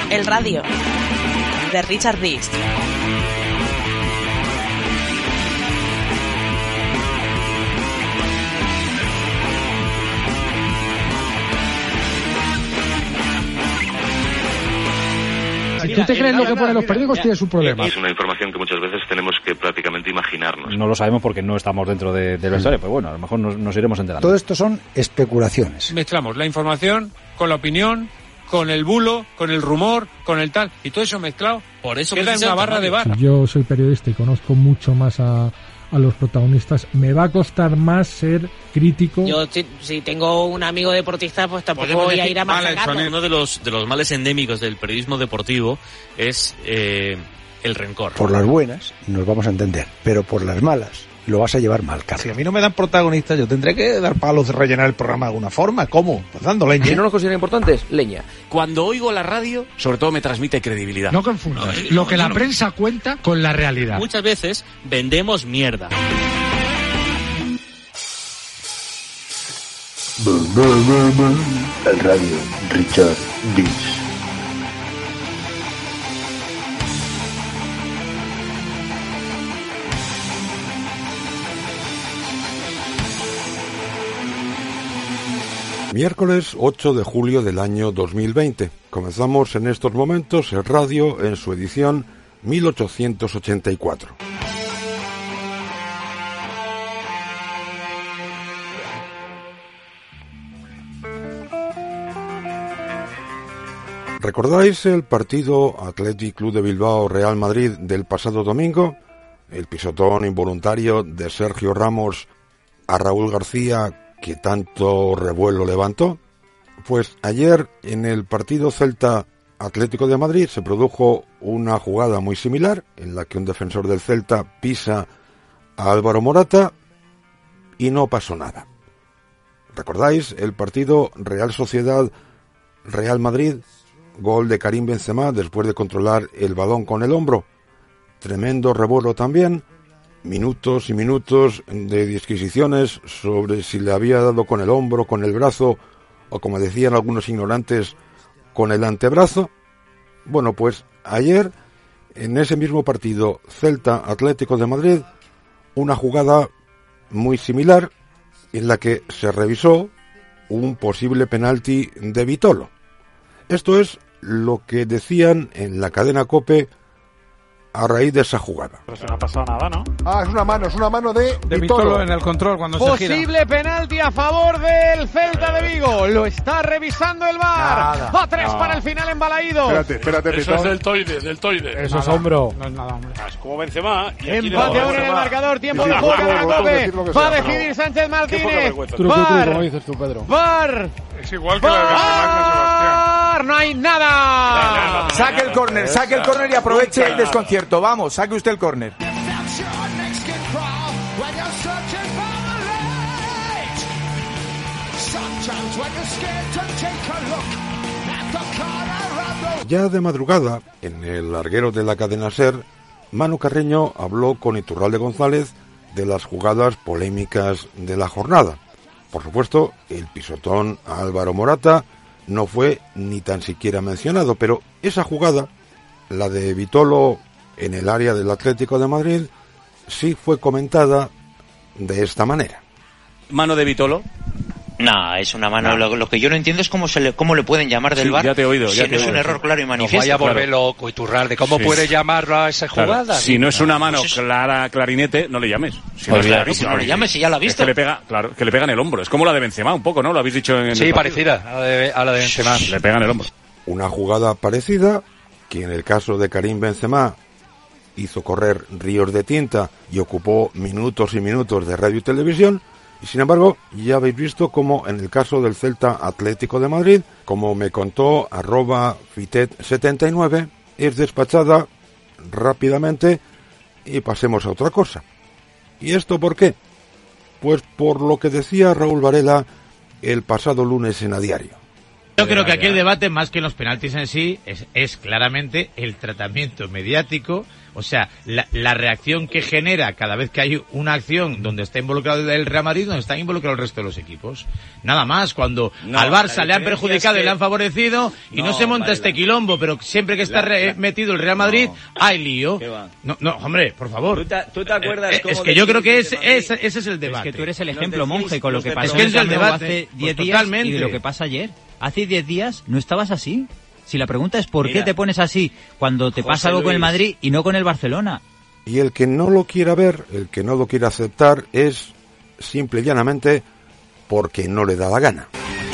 El Radio, de Richard Rees. Si tú te crees lo que ponen los periódicos, tienes un problema. Es una información que muchas veces tenemos que prácticamente imaginarnos. No lo sabemos porque no estamos dentro del vestuario, pero bueno, a lo mejor nos iremos enterando. Todo esto son especulaciones. Mezclamos la información con la opinión, con el bulo, con el rumor, con el tal, y todo eso mezclado, por eso queda en una barra de bar. Si yo soy periodista y conozco mucho más a los protagonistas, me va a costar más ser crítico. Yo si tengo un amigo deportista, pues tampoco voy a ir a machacarlo. Uno de los males endémicos del periodismo deportivo es el rencor. Por las buenas nos vamos a entender, pero por las malas lo vas a llevar mal, Carlos. Si a mí no me dan protagonistas, yo tendré que dar palos de rellenar el programa de alguna forma. ¿Cómo? Pues dando leña. Si no nos consideran importantes, leña. Cuando oigo la radio, sobre todo me transmite credibilidad. No confundas lo que la prensa cuenta con la realidad. Muchas veces vendemos mierda. El Radio, Richard Rees. Miércoles 8 de julio del año 2020. Comenzamos en estos momentos el radio en su edición 1884. ¿Recordáis el partido Athletic Club de Bilbao Real Madrid del pasado domingo? El pisotón involuntario de Sergio Ramos a Raúl García, que tanto revuelo levantó. Pues ayer en el partido Celta Atlético de Madrid se produjo una jugada muy similar en la que un defensor del Celta pisa a Álvaro Morata y no pasó nada. ¿Recordáis el partido Real Sociedad Real Madrid? Gol de Karim Benzema después de controlar el balón con el hombro. Tremendo revuelo también. Minutos y minutos de disquisiciones sobre si le había dado con el hombro, con el brazo o, como decían algunos ignorantes, con el antebrazo. Bueno, pues ayer, en ese mismo partido Celta Atlético de Madrid, una jugada muy similar en la que se revisó un posible penalti de Vitolo. Esto es lo que decían en la cadena COPE a raíz de esa jugada. Pero si no ha pasado nada, ¿no? Es una mano de Vitolo en el control cuando se gira. Posible penalti a favor del Celta de Vigo. Lo está revisando el VAR. Va 3 para el final en Balaído. Espérate. Eso es deltoide. Eso es hombro. No es nada, hombre. Es como Benzema. Empate ahora en el marcador. Tiempo de juego para la COPE. Va a decidir Sánchez Martínez. VAR. Como dices tú, Pedro. VAR. Es igual que la de Sebastián. No hay nada. Saque el córner y aproveche el desconcierto. Vamos, saque usted el córner. Ya de madrugada, en el larguero de la cadena SER, Manu Carreño habló con Iturralde González de las jugadas polémicas de la jornada. Por supuesto, el pisotón a Álvaro Morata no fue ni tan siquiera mencionado, pero esa jugada, la de Vitolo en el área del Atlético de Madrid, sí fue comentada de esta manera. ¿Mano de Vitolo? No, es una mano. No. Lo que yo no entiendo es cómo le pueden llamar del VAR. Ya te he oído. Si no es un error claro y manifiesto. Vaya a volver loco, Iturralde. ¿Cómo puede llamarlo a esa jugada? Claro. Si no es una mano clara, clarinete, no le llames. Si no le llames, si ya la ha visto. Es que le pega, claro, que le pega en el hombro. Es como la de Benzema, un poco, ¿no? Lo habéis dicho en Sí, parecida a la de Benzema. Le pega en el hombro. Una jugada parecida, que en el caso de Karim Benzema hizo correr ríos de tinta y ocupó minutos y minutos de radio y televisión. Y sin embargo, ya habéis visto como en el caso del Celta Atlético de Madrid, como me contó @Fitet79, es despachada rápidamente y pasemos a otra cosa. ¿Y esto por qué? Pues por lo que decía Raúl Varela el pasado lunes en A Diario. Yo creo que aquí el debate, más que los penaltis en sí, es claramente el tratamiento mediático, o sea, la reacción que genera cada vez que hay una acción donde está involucrado el Real Madrid, donde están involucrados el resto de los equipos. Nada más, cuando al Barça le han perjudicado y le han favorecido, y no se monta este quilombo, pero siempre que está metido el Real Madrid, hay lío. No, hombre, por favor. ¿Tú te acuerdas es que yo creo que ese es el debate. Es que tú eres el ejemplo, Monje, con lo que pasó es que es el debate hace 10 días y de lo que pasa ayer. Hace 10 días no estabas así. Si la pregunta es ¿por qué te pones así cuando te pasa algo con el Madrid y no con el Barcelona? Y el que no lo quiera ver, el que no lo quiera aceptar, es simple y llanamente porque no le da la gana.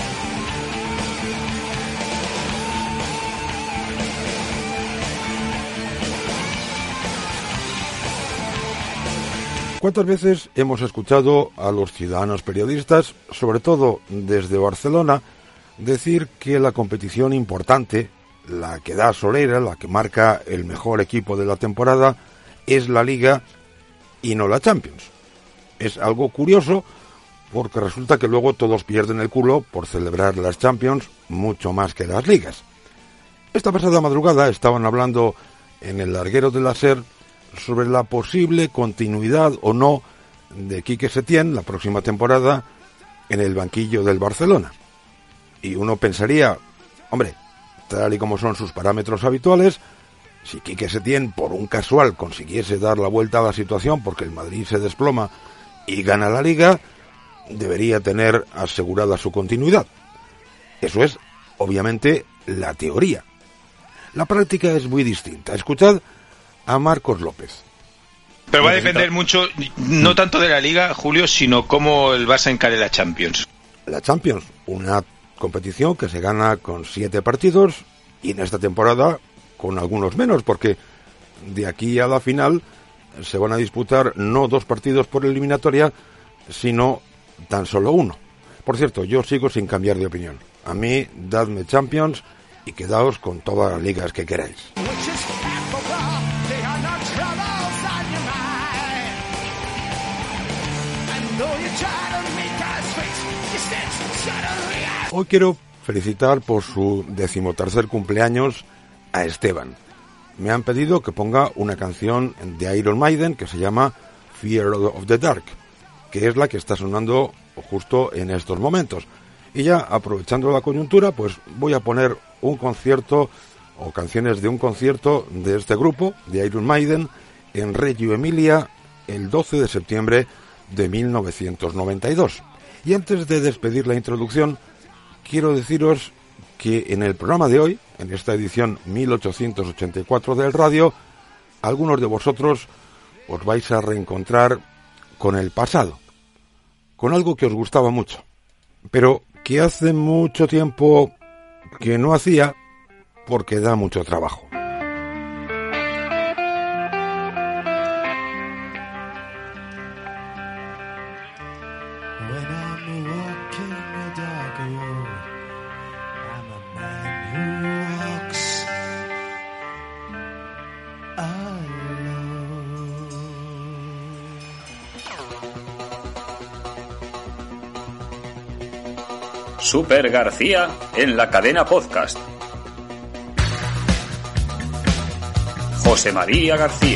¿Cuántas veces hemos escuchado a los ciudadanos periodistas, sobre todo desde Barcelona, decir que la competición importante, la que da solera, la que marca el mejor equipo de la temporada, es la Liga y no la Champions? Es algo curioso porque resulta que luego todos pierden el culo por celebrar las Champions mucho más que las ligas. Esta pasada madrugada estaban hablando en el larguero de la SER sobre la posible continuidad o no de Quique Setién la próxima temporada en el banquillo del Barcelona. Y uno pensaría, hombre, tal y como son sus parámetros habituales, si Quique Setién por un casual consiguiese dar la vuelta a la situación porque el Madrid se desploma y gana la Liga, debería tener asegurada su continuidad. Eso es, obviamente, la teoría. La práctica es muy distinta. Escuchad a Marcos López. Pero va a depender mucho, no tanto de la Liga, Julio, sino cómo el Barça encare la Champions. La Champions, una competición que se gana con 7 partidos y en esta temporada con algunos menos, porque de aquí a la final se van a disputar no 2 partidos por eliminatoria, sino tan solo 1. Por cierto, yo sigo sin cambiar de opinión. A mí, dadme Champions y quedaos con todas las ligas que queráis. Hoy quiero felicitar por su 13º cumpleaños a Esteban. Me han pedido que ponga una canción de Iron Maiden que se llama Fear of the Dark, que es la que está sonando justo en estos momentos. Y ya, aprovechando la coyuntura, pues voy a poner un concierto o canciones de un concierto de este grupo, de Iron Maiden, en Reggio Emilia, el 12 de septiembre de 1992. Y antes de despedir la introducción, quiero deciros que en el programa de hoy, en esta edición 1884 del radio, algunos de vosotros os vais a reencontrar con el pasado, con algo que os gustaba mucho, pero que hace mucho tiempo que no hacía porque da mucho trabajo. Super García en la cadena podcast. José María García.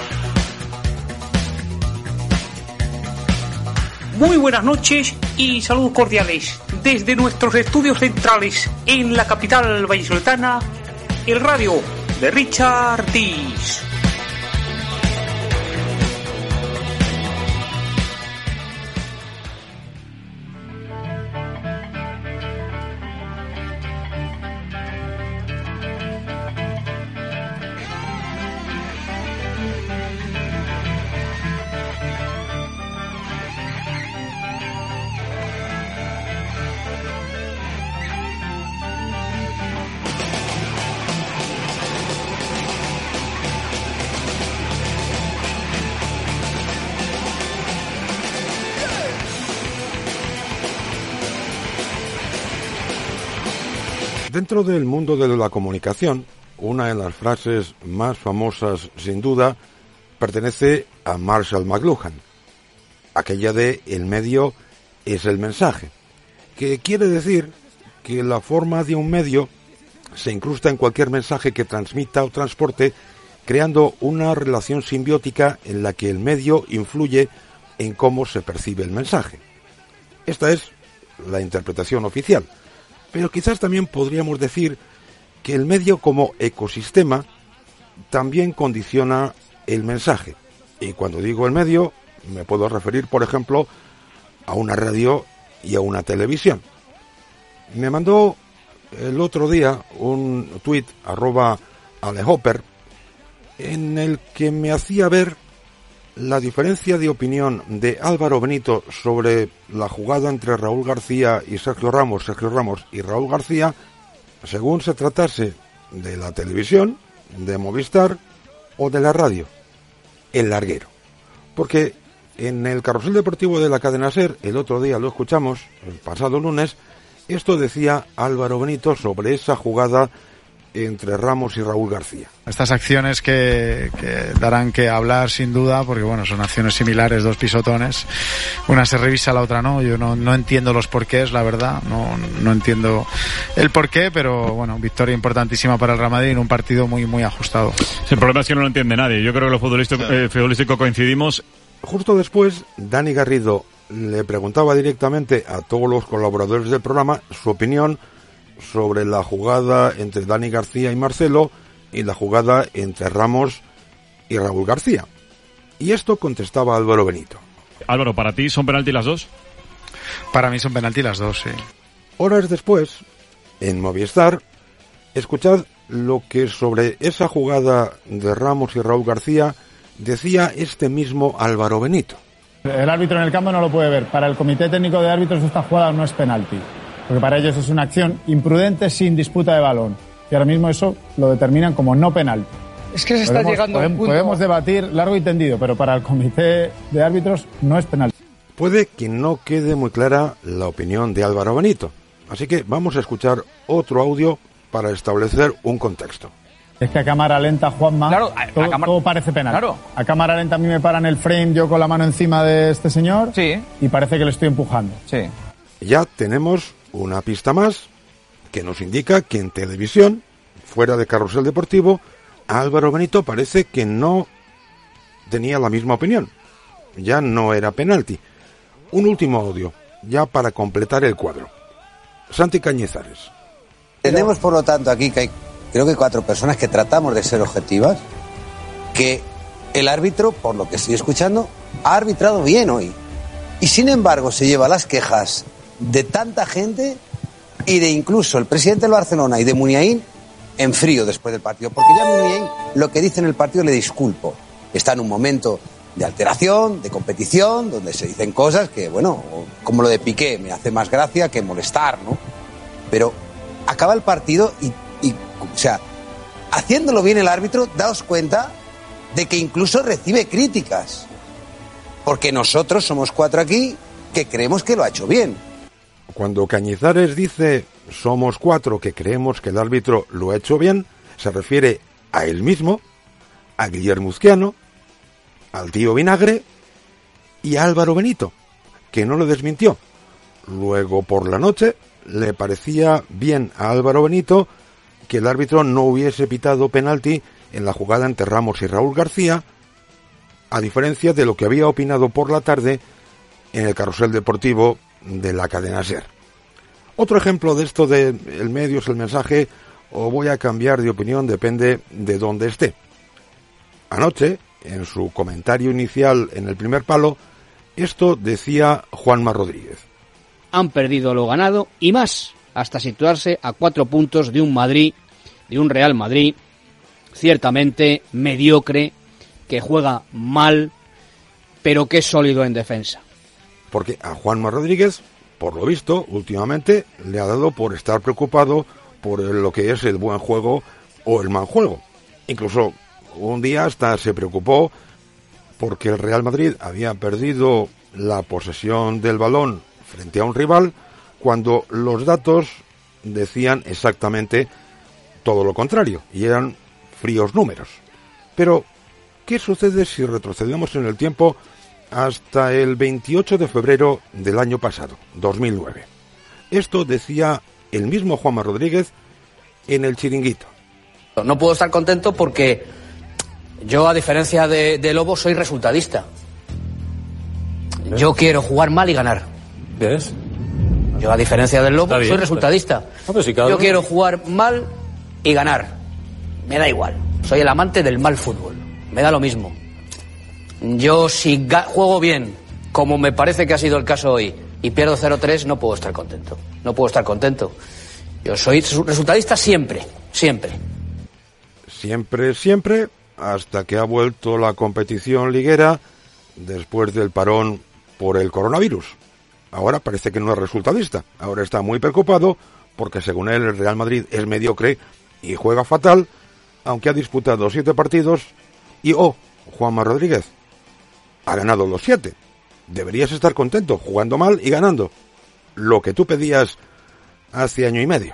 Muy buenas noches y saludos cordiales desde nuestros estudios centrales en la capital vallisoletana, el radio de Richard Dis. Dentro del mundo de la comunicación, una de las frases más famosas, sin duda, pertenece a Marshall McLuhan, aquella de "el medio es el mensaje", que quiere decir que la forma de un medio se incrusta en cualquier mensaje que transmita o transporte, creando una relación simbiótica en la que el medio influye en cómo se percibe el mensaje. Esta es la interpretación oficial, pero quizás también podríamos decir que el medio como ecosistema también condiciona el mensaje. Y cuando digo el medio, me puedo referir, por ejemplo, a una radio y a una televisión. Me mandó el otro día un tuit, @alehopper, en el que me hacía ver la diferencia de opinión de Álvaro Benito sobre la jugada entre Raúl García y Sergio Ramos y Raúl García, según se tratase de la televisión, de Movistar o de la radio, el larguero. Porque en el carrusel deportivo de la cadena SER, el otro día lo escuchamos, el pasado lunes, esto decía Álvaro Benito sobre esa jugada entre Ramos y Raúl García. Estas acciones que darán que hablar sin duda, porque bueno, son acciones similares, dos pisotones, una se revisa, la otra no. Yo no entiendo los porqués, la verdad, no entiendo el porqué, pero bueno, victoria importantísima para el Real Madrid en un partido muy muy ajustado. El problema es que no lo entiende nadie. Yo creo que lo futbolístico coincidimos. Justo después, Dani Garrido le preguntaba directamente a todos los colaboradores del programa su opinión sobre la jugada entre Dani García y Marcelo y la jugada entre Ramos y Raúl García. Y esto contestaba Álvaro Benito. Álvaro, ¿para ti son penalti las dos? Para mí son penalti las dos, sí. Horas después, en Movistar, escuchad lo que sobre esa jugada de Ramos y Raúl García decía este mismo Álvaro Benito. El árbitro en el campo no lo puede ver. Para el comité técnico de árbitros esta jugada no es penalti, porque para ellos es una acción imprudente sin disputa de balón. Y ahora mismo eso lo determinan como no penalti. Es que se está llegando a un punto... Podemos debatir largo y tendido, pero para el comité de árbitros no es penalti. Puede que no quede muy clara la opinión de Álvaro Benito. Así que vamos a escuchar otro audio para establecer un contexto. Es que a cámara lenta, Juanma, claro, todo parece penal. Claro. A cámara lenta a mí me paran el frame, yo con la mano encima de este señor, sí, y parece que le estoy empujando. Sí. Ya tenemos una pista más que nos indica que en televisión, fuera de carrusel deportivo, Álvaro Benito parece que no tenía la misma opinión. Ya no era penalti. Un último audio, ya para completar el cuadro. Santi Cañizares. Tenemos, por lo tanto, aquí que hay, creo que 4 personas que tratamos de ser objetivas, que el árbitro, por lo que estoy escuchando, ha arbitrado bien hoy. Y sin embargo se lleva las quejas de tanta gente y de incluso el presidente del Barcelona y de Muniain en frío después del partido. Porque ya Muniain lo que dice en el partido le disculpo. Está en un momento de alteración, de competición, donde se dicen cosas que, bueno, como lo de Piqué, me hace más gracia que molestar, ¿no? Pero acaba el partido y o sea, haciéndolo bien el árbitro, daos cuenta de que incluso recibe críticas. Porque nosotros somos 4 aquí que creemos que lo ha hecho bien. Cuando Cañizares dice somos 4 que creemos que el árbitro lo ha hecho bien, se refiere a él mismo, a Guillermo Uzquiano, al tío Vinagre y a Álvaro Benito, que no lo desmintió. Luego por la noche le parecía bien a Álvaro Benito que el árbitro no hubiese pitado penalti en la jugada entre Ramos y Raúl García, a diferencia de lo que había opinado por la tarde en el carrusel deportivo de la cadena SER. Otro ejemplo de esto de el medio es el mensaje o voy a cambiar de opinión, depende de dónde esté. Anoche, en su comentario inicial en el primer palo, esto decía Juanma Rodríguez. Han perdido lo ganado y más, hasta situarse a 4 puntos de un Madrid, de un Real Madrid, ciertamente mediocre, que juega mal, pero que es sólido en defensa. Porque a Juanma Rodríguez, por lo visto, últimamente le ha dado por estar preocupado por lo que es el buen juego o el mal juego. Incluso un día hasta se preocupó porque el Real Madrid había perdido la posesión del balón frente a un rival cuando los datos decían exactamente todo lo contrario y eran fríos números. Pero, ¿qué sucede si retrocedemos en el tiempo hasta el 28 de febrero del año pasado, 2009? Esto decía el mismo Juanma Rodríguez en El Chiringuito. No puedo estar contento porque yo, a diferencia de Lobo, soy resultadista. Yo quiero jugar mal y ganar. ¿Ves? Yo, a diferencia del Lobo, soy resultadista. Yo quiero jugar mal y ganar. Me da igual. Soy el amante del mal fútbol. Me da lo mismo. Yo, si juego bien, como me parece que ha sido el caso hoy, y pierdo 0-3, no puedo estar contento. No puedo estar contento. Yo soy resultadista siempre. Siempre. Siempre, hasta que ha vuelto la competición liguera después del parón por el coronavirus. Ahora parece que no es resultadista. Ahora está muy preocupado porque, según él, el Real Madrid es mediocre y juega fatal, aunque ha disputado 7 partidos y, Juanma Rodríguez ha ganado los 7. Deberías estar contento, jugando mal y ganando. Lo que tú pedías hace año y medio.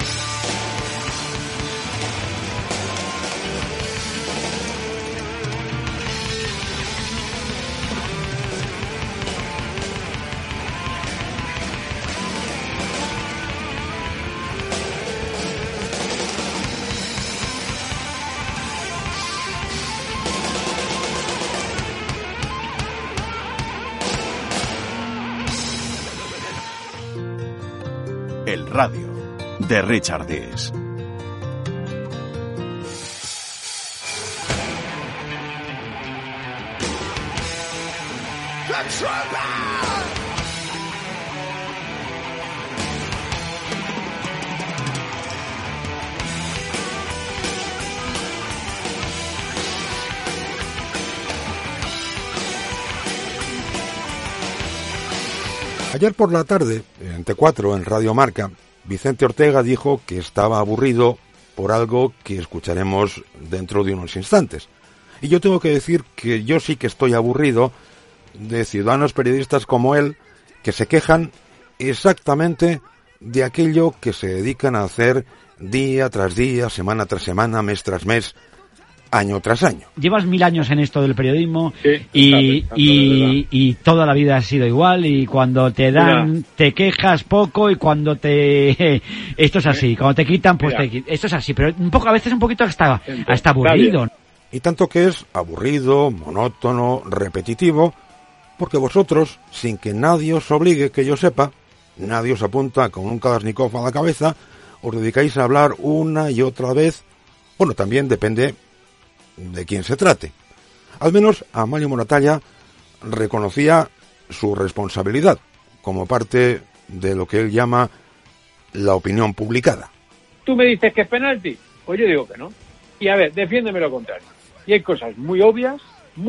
El radio de Richard Dis. Ayer por la tarde, en T4, en Radio Marca, Vicente Ortega dijo que estaba aburrido por algo que escucharemos dentro de unos instantes. Y yo tengo que decir que yo sí que estoy aburrido de ciudadanos periodistas como él, que se quejan exactamente de aquello que se dedican a hacer día tras día, semana tras semana, mes tras mes, año tras año. Llevas 1000 años en esto del periodismo, sí, y toda la vida ha sido igual, y cuando te dan te quejas poco, y cuando te esto es así, cuando te quitan pues esto es así, pero a veces un poquito hasta aburrido. Y tanto que es aburrido, monótono, repetitivo, porque vosotros, sin que nadie os obligue, que yo sepa, nadie os apunta con un Kalashnikov a la cabeza, os dedicáis a hablar una y otra vez. Bueno, también depende de quién se trate. Al menos Amalio Moratalla reconocía su responsabilidad como parte de lo que él llama la opinión publicada. Tú me dices que es penalti, pues yo digo que no. Y a ver, defiéndeme lo contrario. Y hay cosas muy obvias,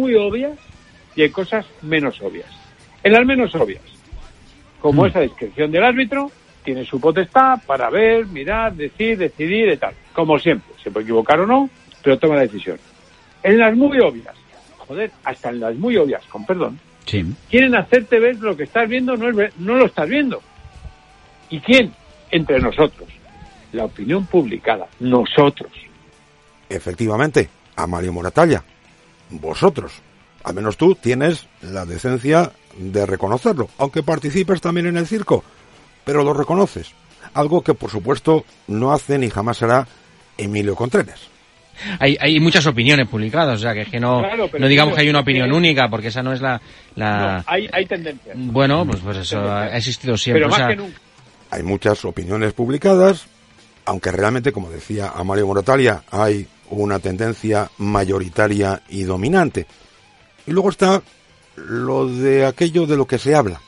y hay cosas menos obvias. En las menos obvias, como esa discreción del árbitro, tiene su potestad para ver, mirar, decir, decidir y tal. Como siempre, se puede equivocar o no, pero toma la decisión. En las muy obvias, hasta en las muy obvias, con perdón, sí, quieren hacerte ver lo que estás viendo, no lo estás viendo. ¿Y quién? Entre nosotros. La opinión publicada, nosotros. Efectivamente, Amalio Moratalla, vosotros. Al menos tú tienes la decencia de reconocerlo, aunque participes también en el circo, pero lo reconoces. Algo que, por supuesto, no hace ni jamás hará Emilio Contreras. Hay muchas opiniones publicadas, o sea, que es que no digamos que hay una opinión única, porque esa no es la... No, hay tendencias. Bueno, pues eso ha existido siempre. Pero más que nunca. Hay muchas opiniones publicadas, aunque realmente, como decía Amalio Moratalla, hay una tendencia mayoritaria y dominante. Y luego está lo de aquello de lo que se habla.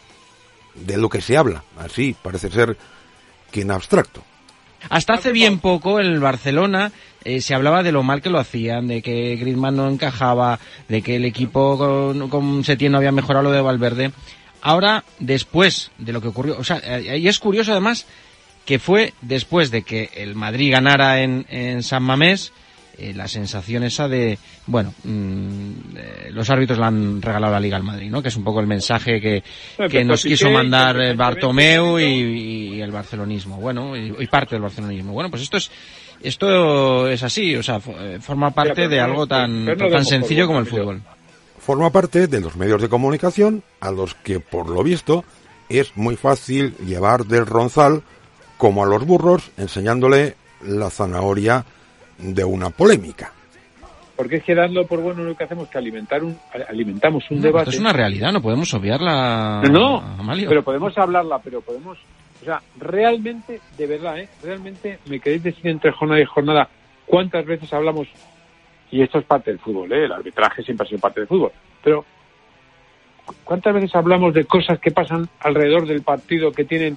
Así parece ser que en abstracto. Hasta hace bien poco el Barcelona se hablaba de lo mal que lo hacían, de que Griezmann no encajaba, de que el equipo con Setién no había mejorado lo de Valverde. Ahora, después de lo que ocurrió, o sea, y es curioso además que fue después de que el Madrid ganara en San Mamés, la sensación esa de, bueno, los árbitros le han regalado la Liga al Madrid, ¿no? Que es un poco el mensaje que nos quiso mandar Bartomeu y el barcelonismo, bueno, y parte del barcelonismo. Bueno, pues esto es así, o sea, forma parte de algo tan sencillo como el fútbol. Forma parte de los medios de comunicación a los que, por lo visto, es muy fácil llevar del ronzal como a los burros, enseñándole la zanahoria de una polémica. Porque es que dando por bueno lo que hacemos es que alimentamos un debate. Esto es una realidad, no podemos obviarla. No, Amalio. pero podemos hablarla, o sea, realmente, de verdad, realmente me queréis decir entre jornada y jornada cuántas veces hablamos, y esto es parte del fútbol, el arbitraje siempre ha sido parte del fútbol, pero cuántas veces hablamos de cosas que pasan alrededor del partido, que tienen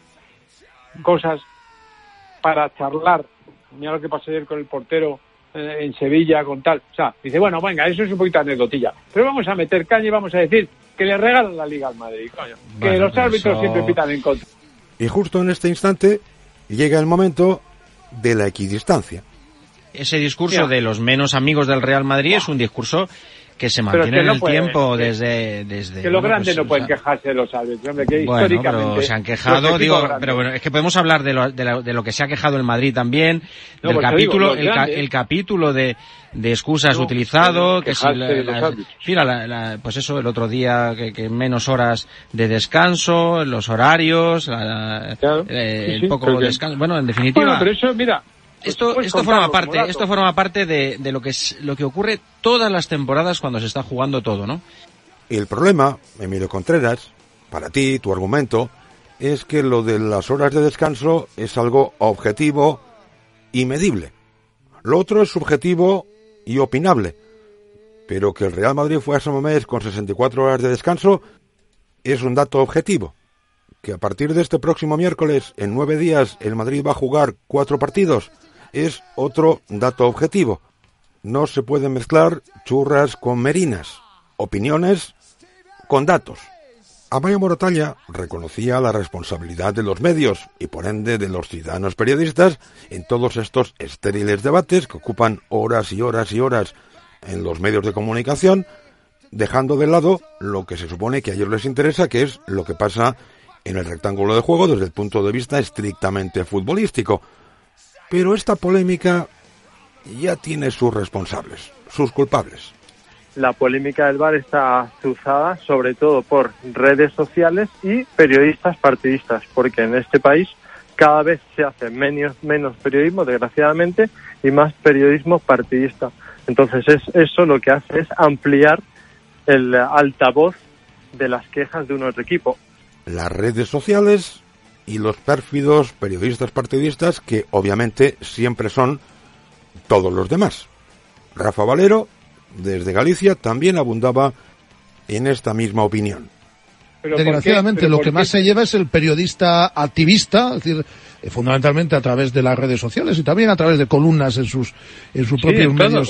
cosas para charlar. Mira lo que pasó ayer con el portero en Sevilla, con tal. O sea, dice, bueno, venga, eso es un poquito anecdotilla. Pero vamos a meter caña y vamos a decir que le regalan la Liga al Madrid, coño. Que bueno, los árbitros siempre pitan en contra. Y justo en este instante llega el momento de la equidistancia. Ese discurso de los menos amigos del Real Madrid es un discurso que se mantiene en el tiempo desde que los grandes no pueden quejarse de los árbitros, hombre, que históricamente pero se han quejado, pero bueno, es que podemos hablar de lo que se ha quejado el Madrid también, del capítulo, el capítulo de excusas utilizado, que si pues eso, el otro día que menos horas de descanso, los horarios, el poco descanso, bueno, en definitiva. Bueno, pero eso, mira, esto forma parte de lo que ocurre todas las temporadas cuando se está jugando todo, ¿no? Y el problema, Emilio Contreras, para ti, tu argumento, es que lo de las horas de descanso es algo objetivo y medible. Lo otro es subjetivo y opinable. Pero que el Real Madrid fue a San Mamés con 64 horas de descanso es un dato objetivo. Que a partir de este próximo miércoles, en 9 días, el Madrid va a jugar 4 partidos, es otro dato objetivo. No se pueden mezclar churras con merinas, opiniones con datos. Amaio Moratalla reconocía la responsabilidad de los medios y por ende de los ciudadanos periodistas en todos estos estériles debates que ocupan horas y horas y horas en los medios de comunicación, dejando de lado lo que se supone que a ellos les interesa, que es lo que pasa en el rectángulo de juego desde el punto de vista estrictamente futbolístico. Pero esta polémica ya tiene sus responsables, sus culpables. La polémica del VAR está azuzada sobre todo por redes sociales y periodistas partidistas, porque en este país cada vez se hace menos periodismo, desgraciadamente, y más periodismo partidista. Entonces eso lo que hace es ampliar el altavoz de las quejas de un otro equipo. Las redes sociales y los pérfidos periodistas partidistas que obviamente siempre son todos los demás. Rafa Valero, desde Galicia, también abundaba en esta misma opinión. Desgraciadamente lo que más se lleva es el periodista activista, es decir, fundamentalmente a través de las redes sociales y también a través de columnas en sus propios medios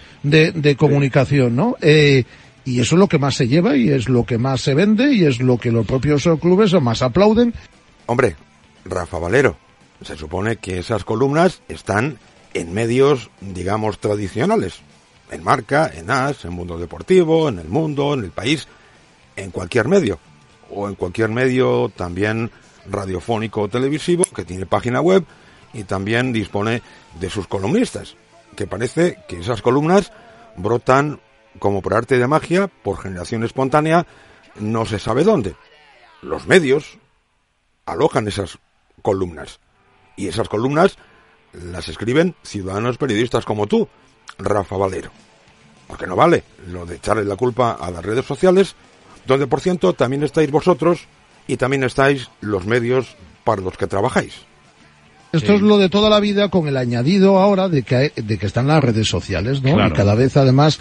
de comunicación, ¿no? Y eso es lo que más se lleva y es lo que más se vende y es lo que los propios clubes más aplauden. Hombre, Rafa Valero, se supone que esas columnas están en medios, digamos, tradicionales. En Marca, en AS, en Mundo Deportivo, en El Mundo, en El País, en cualquier medio. O en cualquier medio también radiofónico o televisivo, que tiene página web y también dispone de sus columnistas. Que parece que esas columnas brotan como por arte de magia, por generación espontánea, no se sabe dónde. Los medios alojan esas columnas. Y esas columnas las escriben ciudadanos periodistas como tú, Rafa Valero. Porque no vale lo de echarle la culpa a las redes sociales, donde por cierto también estáis vosotros y también estáis los medios para los que trabajáis. Esto es lo de toda la vida, con el añadido ahora de que están las redes sociales, ¿no? Claro. Y cada vez además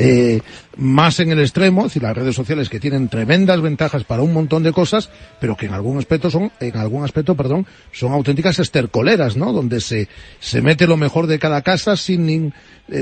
más en el extremo, es decir, las redes sociales que tienen tremendas ventajas para un montón de cosas, pero que en algún aspecto son auténticas estercoleras, ¿no? Donde se mete lo mejor de cada casa sin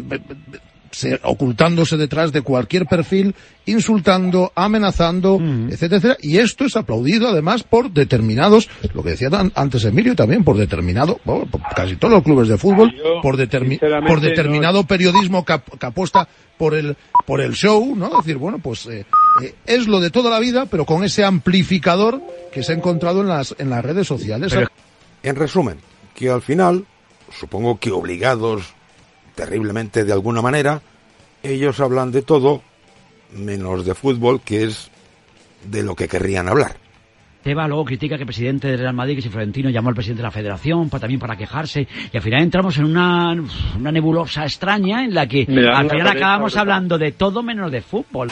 ocultándose detrás de cualquier perfil, insultando, amenazando, etcétera, etcétera. Y esto es aplaudido además por determinados, lo que decía antes Emilio también, por casi todos los clubes de fútbol, por determinado periodismo que apuesta por el show, ¿no? Es decir, bueno, pues es lo de toda la vida, pero con ese amplificador que se ha encontrado en las redes sociales. Pero, en resumen, que al final, supongo que obligados terriblemente de alguna manera, ellos hablan de todo menos de fútbol, que es de lo que querrían hablar. Tebas luego critica que el presidente del Real Madrid, que si Florentino llamó al presidente de la Federación también para quejarse, y al final entramos en una nebulosa extraña en la que al final acabamos hablando de todo menos de fútbol.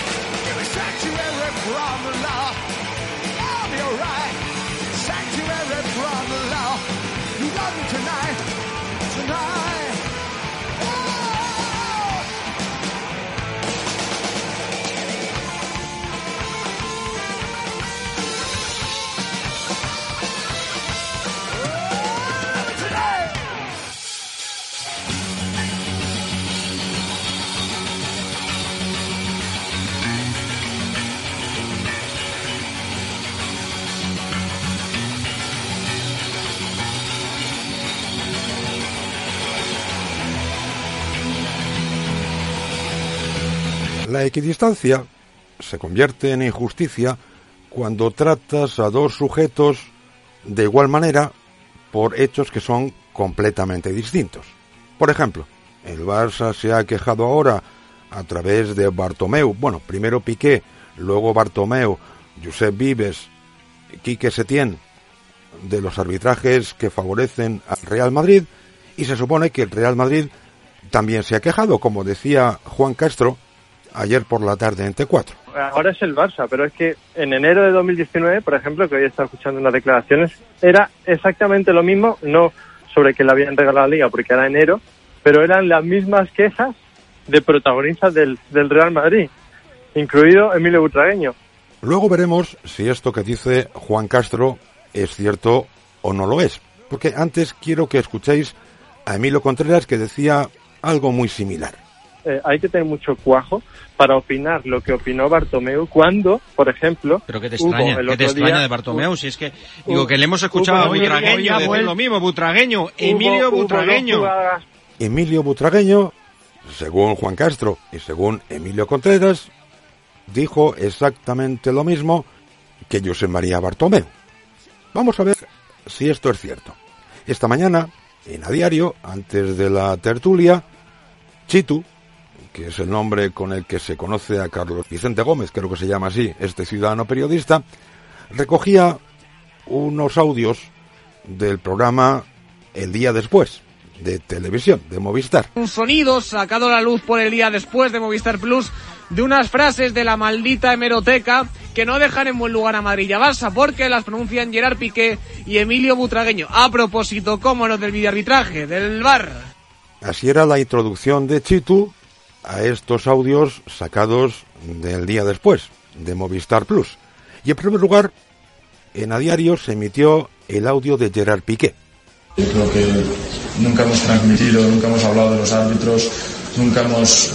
La equidistancia se convierte en injusticia cuando tratas a dos sujetos de igual manera por hechos que son completamente distintos. Por ejemplo, el Barça se ha quejado ahora a través de Bartomeu, bueno, primero Piqué, luego Bartomeu, Josep Vives, Quique Setién, de los arbitrajes que favorecen al Real Madrid, y se supone que el Real Madrid también se ha quejado, como decía Juan Castro ayer por la tarde en T4. Ahora es el Barça, pero es que en enero de 2019, por ejemplo, que hoy he estado escuchando unas declaraciones, era exactamente lo mismo, no sobre que le habían regalado la Liga porque era enero, pero eran las mismas quejas de protagonistas del Real Madrid, incluido Emilio Butragueño. Luego veremos si esto que dice Juan Castro es cierto o no lo es, porque antes quiero que escuchéis a Emilio Contreras, que decía algo muy similar. Hay que tener mucho cuajo para opinar lo que opinó Bartomeu cuando, por ejemplo... ¿Pero qué te extraña de Bartomeu? Si es que, digo, que le hemos escuchado a Butragueño decir lo mismo, Emilio Butragueño. Emilio Butragueño, según Juan Castro y según Emilio Contreras, dijo exactamente lo mismo que José María Bartomeu. Vamos a ver si esto es cierto. Esta mañana, en A Diario, antes de la tertulia, Chitu, que es el nombre con el que se conoce a Carlos Vicente Gómez, creo que se llama así, este ciudadano periodista, recogía unos audios del programa El Día Después, de televisión, de Movistar. Un sonido sacado a la luz por El Día Después de Movistar Plus, de unas frases de la maldita hemeroteca que no dejan en buen lugar a Madrid y a Barça, porque las pronuncian Gerard Piqué y Emilio Butragueño. A propósito, cómo no, del videoarbitraje, del VAR. Así era la introducción de Chitu a estos audios sacados del Día Después, de Movistar Plus. Y en primer lugar, en A Diario se emitió el audio de Gerard Piqué. Yo creo que nunca hemos transmitido, nunca hemos hablado de los árbitros, nunca hemos...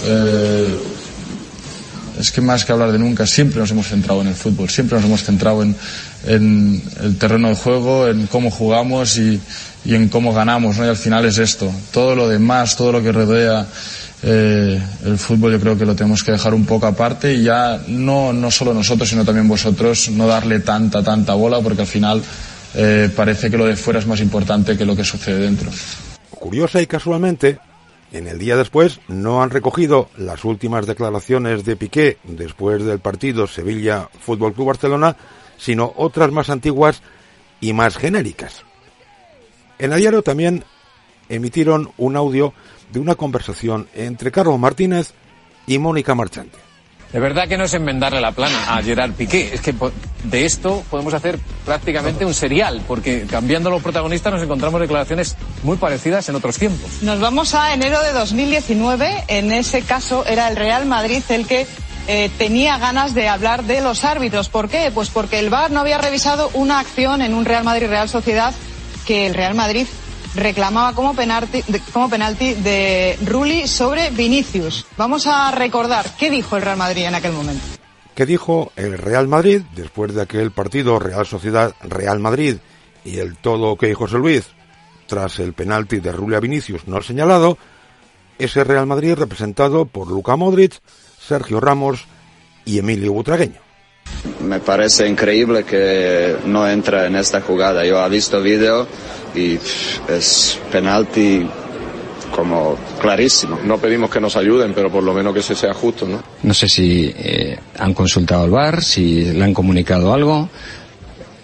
Es que más que hablar de nunca, siempre nos hemos centrado en el fútbol, siempre nos hemos centrado en el terreno de juego, en cómo jugamos y en cómo ganamos, ¿no? Y al final es esto. Todo lo demás, todo lo que rodea el fútbol, yo creo que lo tenemos que dejar un poco aparte y ya no solo nosotros, sino también vosotros, no darle tanta bola, porque al final parece que lo de fuera es más importante que lo que sucede dentro. Curiosa y casualmente, en El Día Después no han recogido las últimas declaraciones de Piqué después del partido Sevilla Fútbol Club Barcelona, sino otras más antiguas y más genéricas. En A Diario también emitieron un audio de una conversación entre Carlos Martínez y Mónica Marchante. De verdad que no es enmendarle la plana a Gerard Piqué, es que de esto podemos hacer prácticamente un serial, porque cambiando los protagonistas nos encontramos declaraciones muy parecidas en otros tiempos. Nos vamos a enero de 2019, en ese caso era el Real Madrid el que tenía ganas de hablar de los árbitros. ¿Por qué? Pues porque el VAR no había revisado una acción en un Real Madrid-Real Sociedad que el Real Madrid reclamaba como penalti de Rulli sobre Vinicius. Vamos a recordar qué dijo el Real Madrid en aquel momento. ¿Qué dijo el Real Madrid después de aquel partido Real Sociedad-Real Madrid y el todo ok José Luis tras el penalti de Rulli a Vinicius no señalado? Ese Real Madrid representado por Luka Modric, Sergio Ramos y Emilio Butragueño. Me parece increíble que no entra en esta jugada. Yo he visto el vídeo y es penalti como clarísimo. No pedimos que nos ayuden, pero por lo menos que ese sea justo, ¿no? No sé si han consultado al VAR, si le han comunicado algo.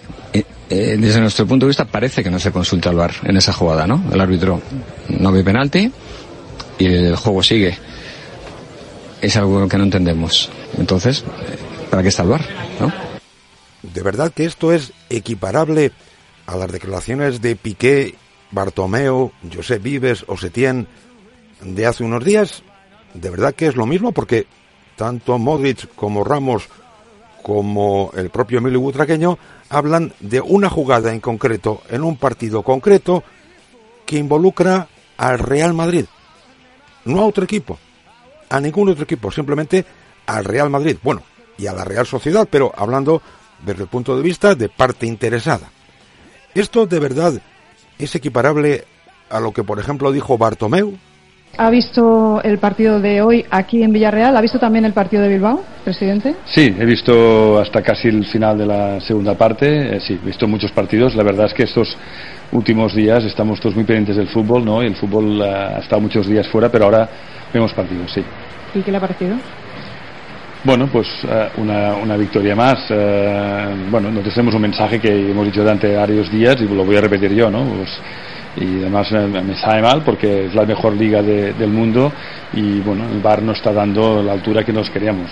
desde nuestro punto de vista parece que no se consulta al VAR en esa jugada, ¿no? El árbitro no ve penalti y el juego sigue. Es algo que no entendemos. Entonces, ¿para qué está el VAR, no? ¿De verdad que esto es equiparable a las declaraciones de Piqué, Bartomeu, Josep Vives o Setién de hace unos días? ¿De verdad que es lo mismo? Porque tanto Modric como Ramos como el propio Emilio Butragueño hablan de una jugada en concreto, en un partido concreto, que involucra al Real Madrid. No a otro equipo, a ningún otro equipo, simplemente al Real Madrid. Bueno, y a la Real Sociedad, pero hablando desde el punto de vista de parte interesada. ¿Esto de verdad es equiparable a lo que, por ejemplo, dijo Bartomeu? ¿Ha visto el partido de hoy aquí en Villarreal? ¿Ha visto también el partido de Bilbao, presidente? Sí, he visto hasta casi el final de la segunda parte. Sí, he visto muchos partidos. La verdad es que estos últimos días estamos todos muy pendientes del fútbol, ¿no? Y el fútbol ha estado muchos días fuera, pero ahora vemos partidos, sí. ¿Y qué le ha parecido? Bueno, pues una victoria más. Bueno, nosotros tenemos un mensaje que hemos dicho durante varios días y lo voy a repetir yo, ¿no? Pues, y además me sabe mal porque es la mejor liga del mundo y bueno, el VAR no está dando la altura que nos queríamos.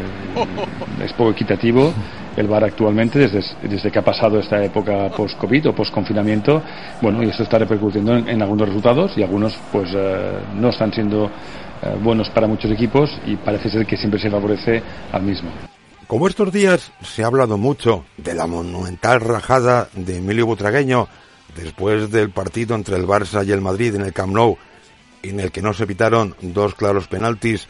Es poco equitativo el VAR actualmente desde que ha pasado esta época post-COVID o post-confinamiento. Bueno, y esto está repercutiendo en algunos resultados y algunos pues no están siendo buenos para muchos equipos y parece ser que siempre se favorece al mismo. Como estos días se ha hablado mucho de la monumental rajada de Emilio Butragueño después del partido entre el Barça y el Madrid en el Camp Nou, en el que no se pitaron dos claros penaltis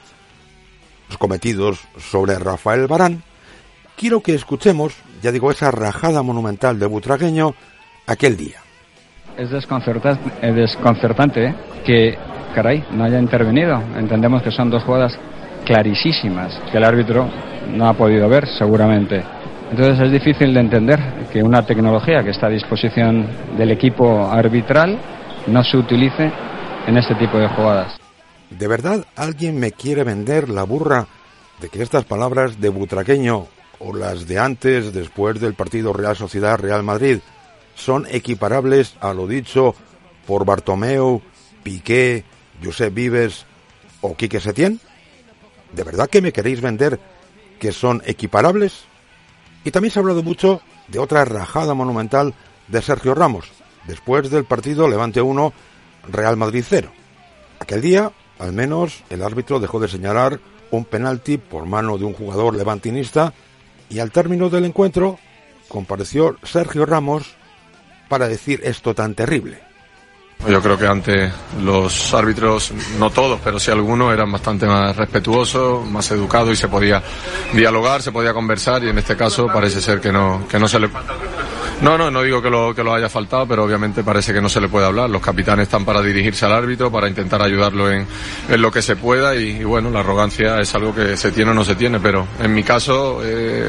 cometidos sobre Rafael Varane, quiero que escuchemos, ya digo, esa rajada monumental de Butragueño aquel día. Es desconcertante que, caray, no haya intervenido. Entendemos que son dos jugadas clarísimas que el árbitro no ha podido ver, seguramente. Entonces es difícil de entender que una tecnología que está a disposición del equipo arbitral no se utilice en este tipo de jugadas. ¿De verdad alguien me quiere vender la burra de que estas palabras de Butragueño o las de antes, después del partido Real Sociedad-Real Madrid, son equiparables a lo dicho por Bartomeu, Piqué, Josep Vives o Quique Setién? ¿De verdad que me queréis vender que son equiparables? Y también se ha hablado mucho de otra rajada monumental de Sergio Ramos, después del partido Levante 1, Real Madrid 0. Aquel día, al menos, el árbitro dejó de señalar un penalti por mano de un jugador levantinista y al término del encuentro compareció Sergio Ramos para decir esto tan terrible. Yo creo que antes los árbitros, no todos, pero sí algunos, eran bastante más respetuosos, más educados y se podía dialogar, se podía conversar y en este caso parece ser que no se le... No digo que lo haya faltado, pero obviamente parece que no se le puede hablar. Los capitanes están para dirigirse al árbitro, para intentar ayudarlo en lo que se pueda y bueno, la arrogancia es algo que se tiene o no se tiene, pero en mi caso,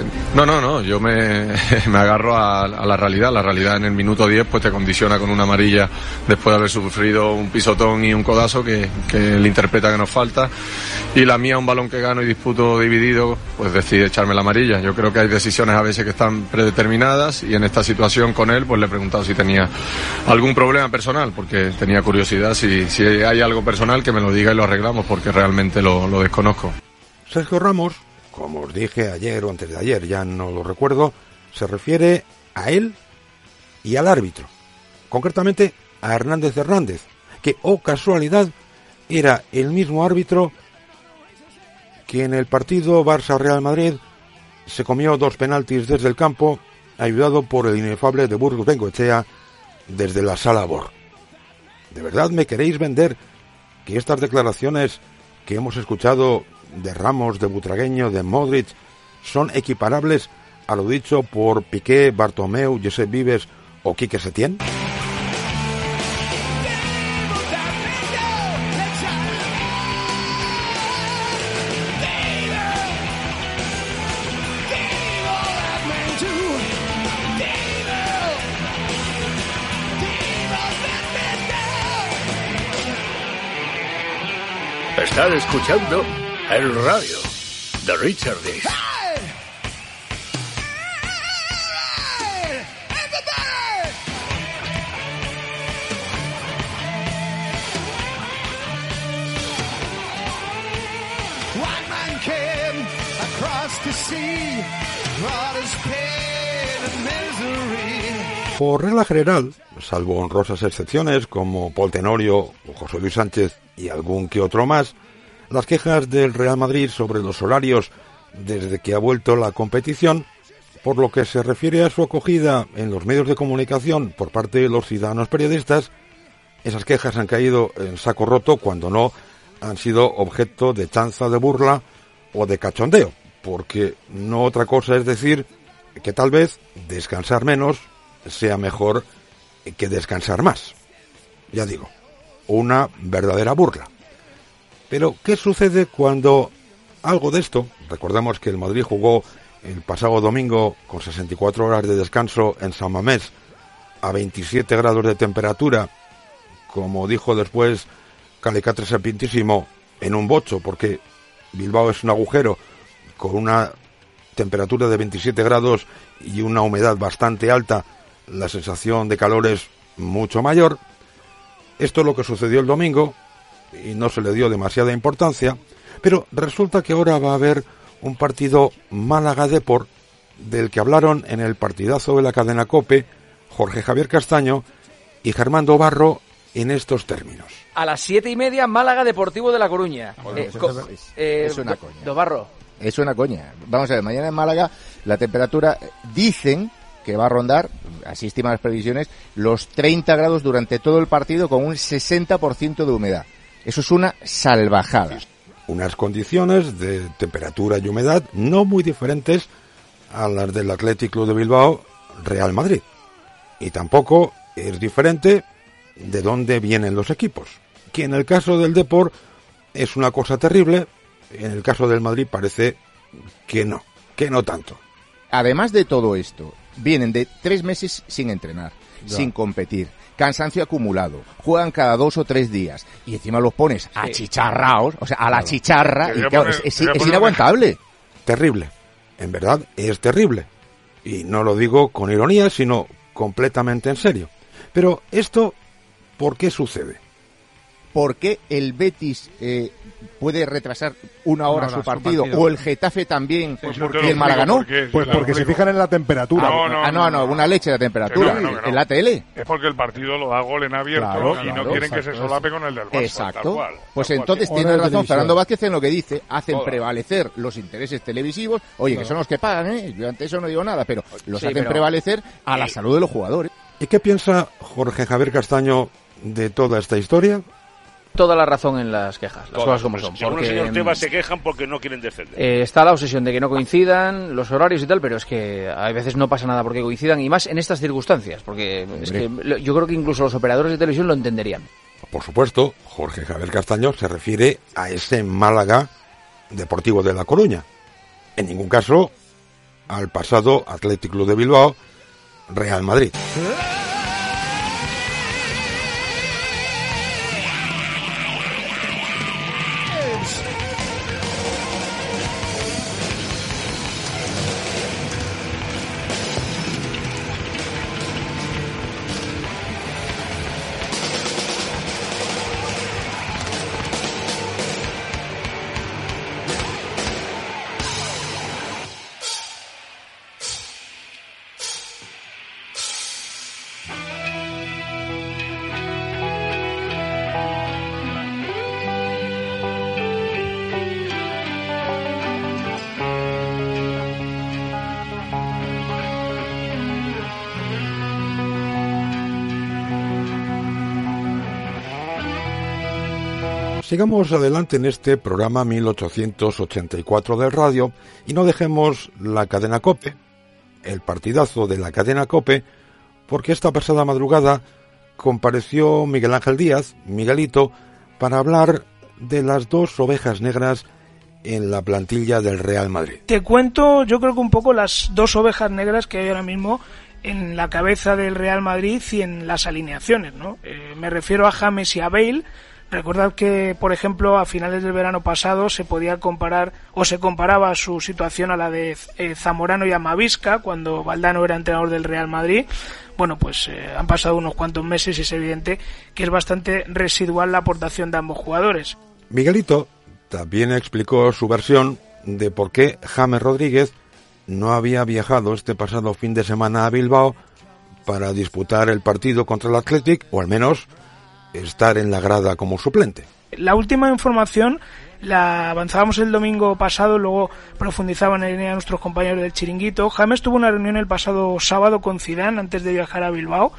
no, yo me agarro a la realidad. La realidad en el minuto 10 pues te condiciona con una amarilla después de haber sufrido un pisotón y un codazo que él interpreta que nos falta y la mía, un balón que gano y disputo dividido, pues decide echarme la amarilla. Yo creo que hay decisiones a veces que están predeterminadas y en esta situación con él, pues le he preguntado si tenía algún problema personal, porque tenía curiosidad, si hay algo personal que me lo diga y lo arreglamos, porque realmente lo desconozco. Sergio Ramos, como os dije ayer o antes de ayer, ya no lo recuerdo, se refiere a él y al árbitro, concretamente a Hernández Hernández, que, oh casualidad, era el mismo árbitro que en el partido Barça-Real Madrid se comió dos penaltis desde el campo, ayudado por el inefable de Burgos Bengoechea desde la sala BOR. ¿De verdad me queréis vender que estas declaraciones que hemos escuchado de Ramos, de Butragueño, de Modric, son equiparables a lo dicho por Piqué, Bartomeu, Josep Vives o Quique Setién? Están escuchando el radio de Richard Dees. Por regla general, salvo honrosas excepciones como Paul Tenorio o José Luis Sánchez y algún que otro más, las quejas del Real Madrid sobre los horarios desde que ha vuelto la competición, por lo que se refiere a su acogida en los medios de comunicación por parte de los ciudadanos periodistas, esas quejas han caído en saco roto cuando no han sido objeto de chanza, de burla o de cachondeo, porque no otra cosa es decir que tal vez descansar menos sea mejor que descansar más. Ya digo, una verdadera burla. Pero, ¿qué sucede cuando algo de esto? Recordemos que el Madrid jugó el pasado domingo con 64 horas de descanso en San Mamés a 27 grados de temperatura, como dijo después Calicatre Sapintísimo, en un bocho, porque Bilbao es un agujero con una temperatura de 27 grados y una humedad bastante alta, la sensación de calor es mucho mayor. Esto es lo que sucedió el domingo y no se le dio demasiada importancia, pero resulta que ahora va a haber un partido Málaga-Depor del que hablaron en el partidazo de la cadena COPE Jorge Javier Castaño y Germando Barro en estos términos. A las 7:30, Málaga Deportivo de La Coruña. Es una coña. Dobarro. Es una coña. Vamos a ver, mañana en Málaga la temperatura dicen que va a rondar, así estiman las previsiones, los 30 grados durante todo el partido con un 60% de humedad. Eso es una salvajada. Unas condiciones de temperatura y humedad no muy diferentes a las del Athletic Club de Bilbao Real Madrid. Y tampoco es diferente de dónde vienen los equipos, que en el caso del Depor es una cosa terrible, en el caso del Madrid parece que no tanto. Además de todo esto, vienen de 3 meses sin entrenar, sin competir, cansancio acumulado, juegan cada 2 o 3 días y encima los pones achicharraos, o sea, a la chicharra, y claro, es inaguantable. Terrible, en verdad es terrible. Y no lo digo con ironía, sino completamente en serio. Pero esto, ¿por qué sucede? ¿Por qué el Betis puede retrasar una hora su partido? ¿O el Getafe también? ¿Y el Málaga no? Pues porque se fijan en la temperatura. No, una leche de temperatura. No. En la tele. Es porque el partido lo da gol en abierto y no quieren que se solape con el del Barça. Exacto. Pues entonces tiene razón Fernando Vázquez en lo que dice. Hacen prevalecer los intereses televisivos. Oye, que son los que pagan, ¿eh? Yo ante eso no digo nada, pero los hacen prevalecer a la salud de los jugadores. ¿Y qué piensa Jorge Javier Castaño de toda esta historia? Toda la razón en las quejas, las cosas como son. Según el señor Tebas se quejan porque no quieren descender. Está la obsesión de que no coincidan los horarios y tal, pero es que a veces no pasa nada porque coincidan, y más en estas circunstancias, porque es que yo creo que incluso los operadores de televisión lo entenderían. Por supuesto, Jorge Javier Castaño se refiere a ese Málaga Deportivo de La Coruña. En ningún caso al pasado Athletic Club de Bilbao Real Madrid. Sigamos adelante en este programa 1884 del radio y no dejemos la cadena COPE, el partidazo de la cadena COPE, porque esta pasada madrugada compareció Miguel Ángel Díaz, Miguelito, para hablar de las 2 ovejas negras en la plantilla del Real Madrid. Te cuento, yo creo que un poco las 2 ovejas negras que hay ahora mismo en la cabeza del Real Madrid y en las alineaciones, ¿no? Me refiero a James y a Bale. Recordad que, por ejemplo, a finales del verano pasado se podía comparar o se comparaba su situación a la de Zamorano y Amavisca cuando Valdano era entrenador del Real Madrid. Bueno, pues han pasado unos cuantos meses y es evidente que es bastante residual la aportación de ambos jugadores. Miguelito también explicó su versión de por qué James Rodríguez no había viajado este pasado fin de semana a Bilbao para disputar el partido contra el Athletic, o al menos estar en la grada como suplente. La última información la avanzábamos el domingo pasado, luego profundizaban en ella nuestros compañeros del Chiringuito. James tuvo una reunión el pasado sábado con Zidane antes de viajar a Bilbao,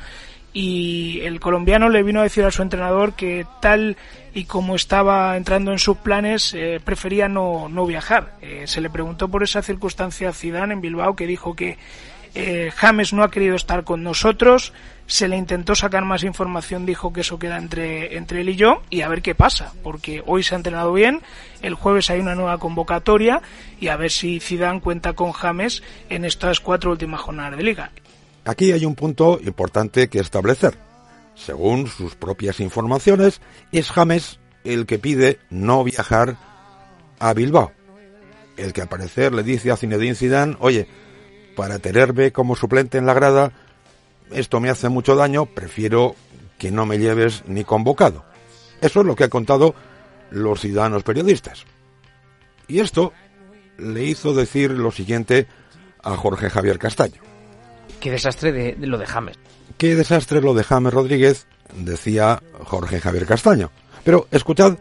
y el colombiano le vino a decir a su entrenador que tal y como estaba entrando en sus planes, prefería no viajar. Se le preguntó por esa circunstancia a Zidane en Bilbao, que dijo que James no ha querido estar con nosotros. Se le intentó sacar más información, dijo que eso queda entre él y yo, y a ver qué pasa, porque hoy se ha entrenado bien, el jueves hay una nueva convocatoria, y a ver si Zidane cuenta con James en estas 4 últimas jornadas de Liga. Aquí hay un punto importante que establecer. Según sus propias informaciones, es James el que pide no viajar a Bilbao, el que al parecer le dice a Zinedine Zidane: oye, para tenerme como suplente en la grada, esto me hace mucho daño, prefiero que no me lleves ni convocado. Eso es lo que han contado los ciudadanos periodistas. Y esto le hizo decir lo siguiente a Jorge Javier Castaño. Qué desastre de lo de James. Qué desastre lo de James Rodríguez, decía Jorge Javier Castaño. Pero escuchad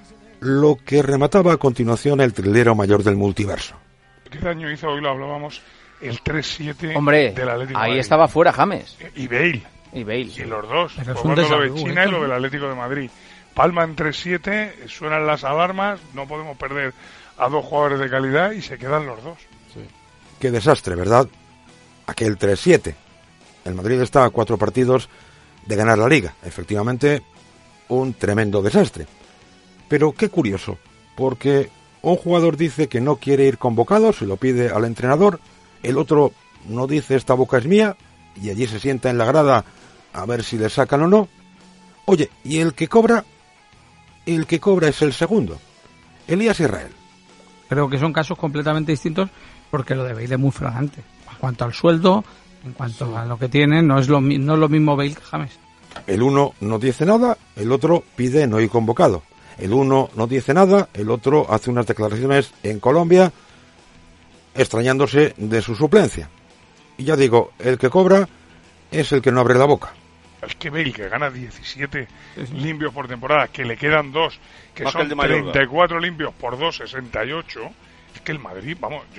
lo que remataba a continuación el trilero mayor del multiverso. ¿Qué daño hizo? Hoy lo hablábamos, el 3-7 Hombre, del Atlético ahí de Madrid. estaba fuera James. Y Bale. Y Bale. Y los dos. Pero Por lo de China y lo del Atlético de Madrid. Palma en 3-7, suenan las alarmas, no podemos perder a 2 jugadores de calidad y se quedan los dos. Sí. Qué desastre, ¿verdad? Aquel 3-7. El Madrid está a 4 partidos de ganar la Liga. Efectivamente, un tremendo desastre. Pero qué curioso, porque un jugador dice que no quiere ir convocado, se lo pide al entrenador, el otro no dice esta boca es mía, y allí se sienta en la grada a ver si le sacan o no. Oye, y el que cobra es el segundo, Elías Israel. Creo que son casos completamente distintos, porque lo de Bale es muy flagrante. En cuanto al sueldo, en cuanto a lo que tiene, no es lo mismo Bale que James. El uno no dice nada, el otro pide no ir convocado. El uno no dice nada, el otro hace unas declaraciones en Colombia extrañándose de su suplencia. Y ya digo, el que cobra es el que no abre la boca. Es que Bale, que gana 17 limpios por temporada, que le quedan 2, que más son que 34 limpios por 2, 68, es que el Madrid,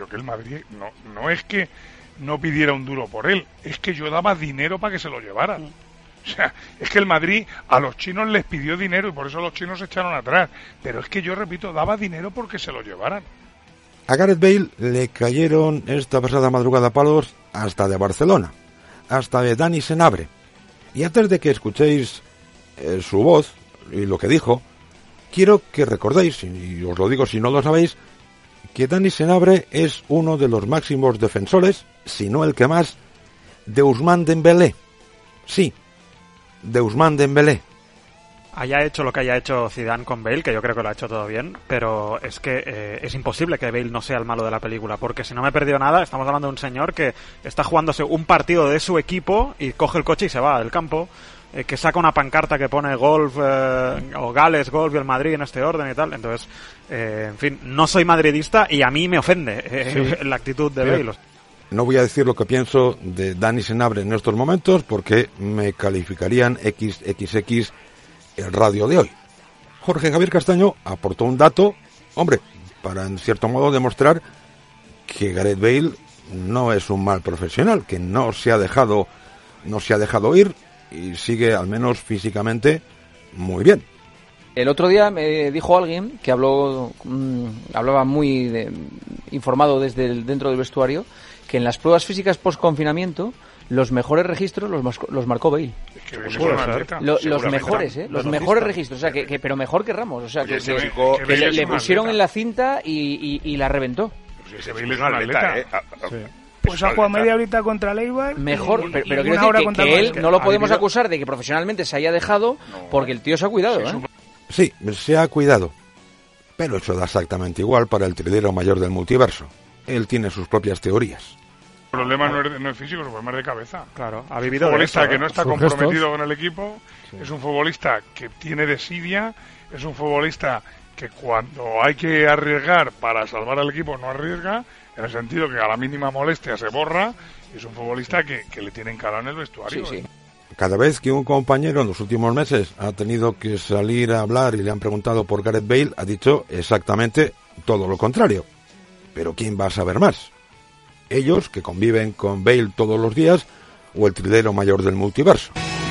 no es que no pidiera un duro por él, es que yo daba dinero para que se lo llevaran. O sea, es que el Madrid a los chinos les pidió dinero y por eso los chinos se echaron atrás. Pero es que yo repito, daba dinero porque se lo llevaran. A Gareth Bale le cayeron esta pasada madrugada palos hasta de Barcelona, hasta de Dani Senabre. Y antes de que escuchéis su voz y lo que dijo, quiero que recordéis, y os lo digo si no lo sabéis, que Dani Senabre es uno de los máximos defensores, si no el que más, de Ousmane Dembélé. Sí, de Ousmane Dembélé. Haya hecho lo que haya hecho Zidane con Bale, que yo creo que lo ha hecho todo bien, pero es que es imposible que Bale no sea el malo de la película, porque si no me he perdido nada, estamos hablando de un señor que está jugándose un partido de su equipo y coge el coche y se va del campo, que saca una pancarta que pone golf, o Gales, golf y el Madrid en este orden y tal. Entonces, en fin, no soy madridista y a mí me ofende la actitud de Bale. No voy a decir lo que pienso de Dani Senabre en estos momentos porque me calificarían XXX el radio de hoy. Jorge Javier Castaño aportó un dato, hombre, para en cierto modo demostrar que Gareth Bale no es un mal profesional, que no se ha dejado ir y sigue al menos físicamente muy bien. El otro día me dijo alguien que hablaba muy informado desde dentro del vestuario, que en las pruebas físicas post-confinamiento los mejores registros los marcó Bale. Los mejores registros, o sea, pero mejor que Ramos, o sea, que le pusieron en la cinta y la reventó. Ese Bale es un atleta, Pues ha jugado media horita contra el Eibar. Mejor, pero quiero decir que él no lo podemos acusar de que profesionalmente se haya dejado, porque el tío se ha cuidado, Sí, se ha cuidado, pero eso da exactamente igual para el trilero mayor del multiverso. Él tiene sus propias teorías. El problema no es físico, es un problema de cabeza. Claro, ha vivido un futbolista de eso, que no está comprometido con el equipo, es un futbolista que tiene desidia, es un futbolista que cuando hay que arriesgar para salvar al equipo no arriesga, en el sentido que a la mínima molestia se borra, y es un futbolista que le tienen calado en el vestuario. Sí, sí. Cada vez que un compañero en los últimos meses ha tenido que salir a hablar y le han preguntado por Gareth Bale, ha dicho exactamente todo lo contrario. Pero ¿quién va a saber más? ¿Ellos, que conviven con Bale todos los días, o el trilero mayor del multiverso?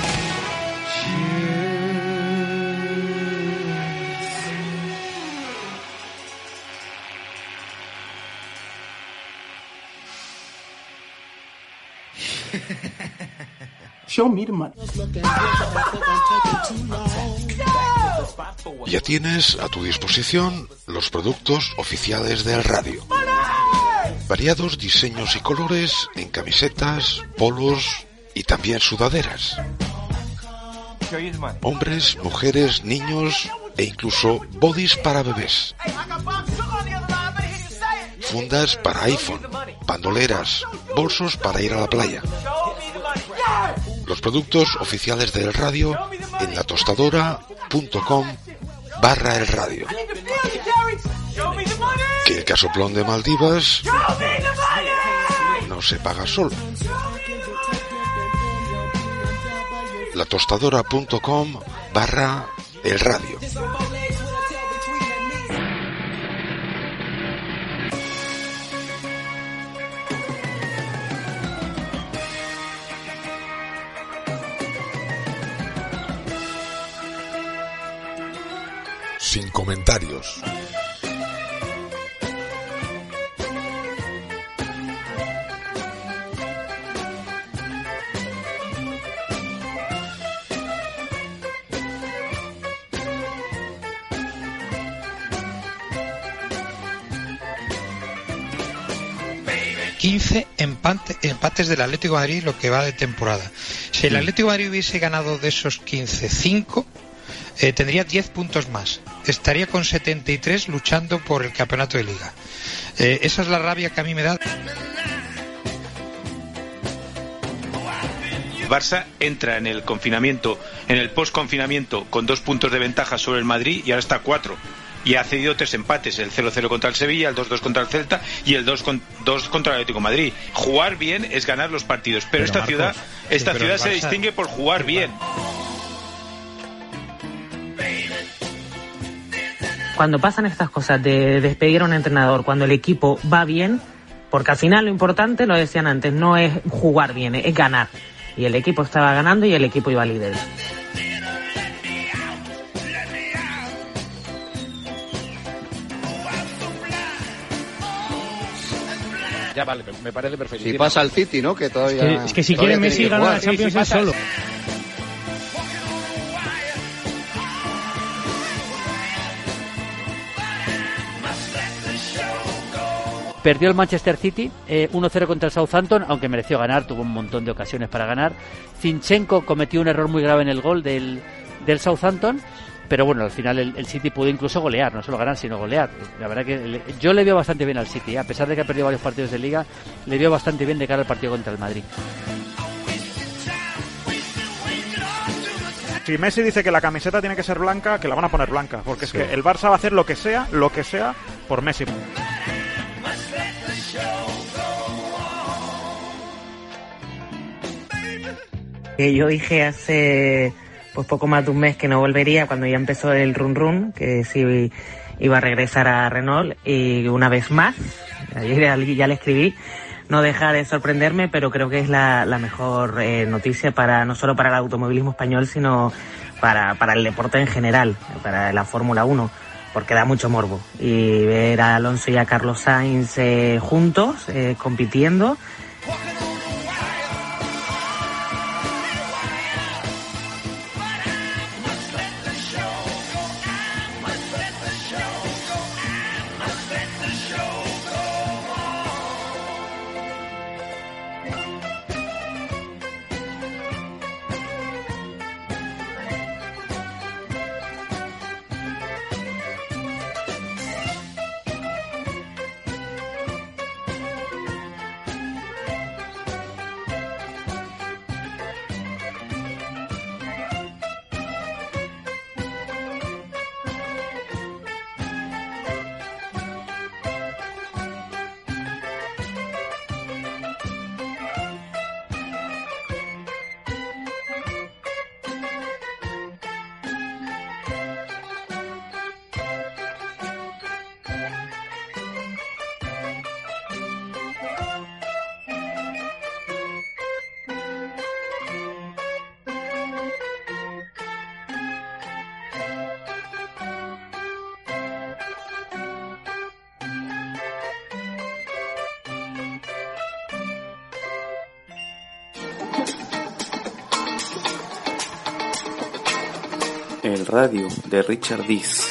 Show me the money. Ya tienes a tu disposición los productos oficiales del radio. Variados diseños y colores en camisetas, polos y también sudaderas. Hombres, mujeres, niños e incluso bodys para bebés. Fundas para iPhone, bandoleras, bolsos para ir a la playa. Los productos oficiales del radio en latostadora.com/el radio. Que el casoplón de Maldivas no se paga solo. latostadora.com/el radio. Sin comentarios. Empates del Atlético de Madrid lo que va de temporada. Si el Atlético de Madrid hubiese ganado de esos 15, 5, tendría 10 puntos más. Estaría con 73 luchando por el campeonato de liga. Esa es la rabia que a mí me da. Barça entra en el confinamiento, en el post-confinamiento, con 2 puntos de ventaja sobre el Madrid y ahora está 4. Y ha cedido 3 empates, el 0-0 contra el Sevilla, el 2-2 contra el Celta y el 2-2 contra el Atlético de Madrid. Jugar bien es ganar los partidos, pero esta Marcos, ciudad se distingue por jugar bien. Cuando pasan estas cosas de despedir a un entrenador, cuando el equipo va bien, porque al final lo importante, lo decían antes, no es jugar bien, es ganar. Y el equipo estaba ganando y el equipo iba líder. Ya vale, me parece perfecto. Si pasa al City, ¿no? Que todavía... Es que si quiere Messi ganar la Champions él solo. Perdió el Manchester City 1-0 contra el Southampton, aunque mereció ganar, tuvo un montón de ocasiones para ganar. Zinchenko cometió un error muy grave en el gol del Southampton, pero bueno, al final el City pudo incluso golear, no solo ganar, sino golear. La verdad que yo le veo bastante bien al City, a pesar de que ha perdido varios partidos de Liga, le veo bastante bien de cara al partido contra el Madrid. Si Messi dice que la camiseta tiene que ser blanca, que la van a poner blanca, porque es que el Barça va a hacer lo que sea, por Messi. Yo dije hace pues poco más de un mes que no volvería cuando ya empezó el run, que sí iba a regresar a Renault, y una vez más, ayer ya le escribí, no deja de sorprenderme, pero creo que es la mejor noticia no solo para el automovilismo español, sino para el deporte en general, para la Fórmula 1, porque da mucho morbo. Y ver a Alonso y a Carlos Sainz juntos, compitiendo. el radio de Richard Dees.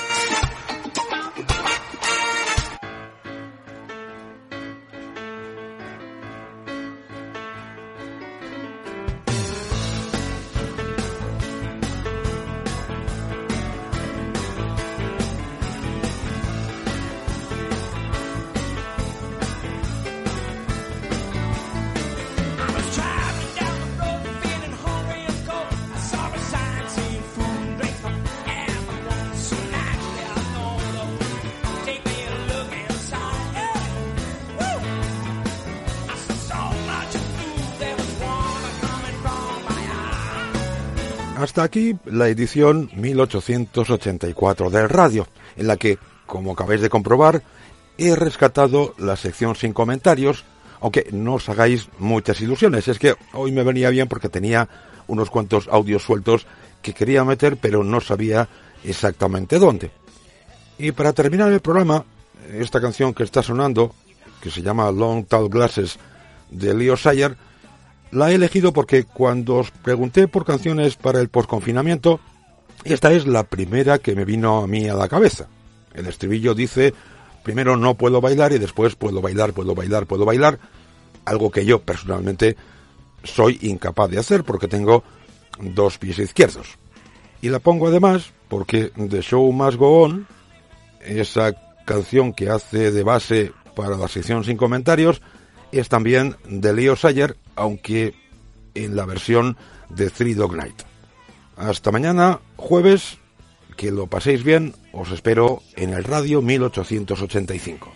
Hasta aquí la edición 1884 del radio, en la que, como acabáis de comprobar, he rescatado la sección sin comentarios, aunque no os hagáis muchas ilusiones. Es que hoy me venía bien porque tenía unos cuantos audios sueltos que quería meter, pero no sabía exactamente dónde. Y para terminar el programa, esta canción que está sonando, que se llama Long Tall Glasses, de Leo Sayer, la he elegido porque cuando os pregunté por canciones para el posconfinamiento, esta es la primera que me vino a mí a la cabeza. El estribillo dice, primero no puedo bailar y después puedo bailar, algo que yo personalmente soy incapaz de hacer porque tengo 2 pies izquierdos. Y la pongo además porque The Show Must Go On, esa canción que hace de base para la sección sin comentarios, es también de Leo Sayer, aunque en la versión de Three Dog Night. Hasta mañana, jueves, que lo paséis bien, os espero en el radio 1885.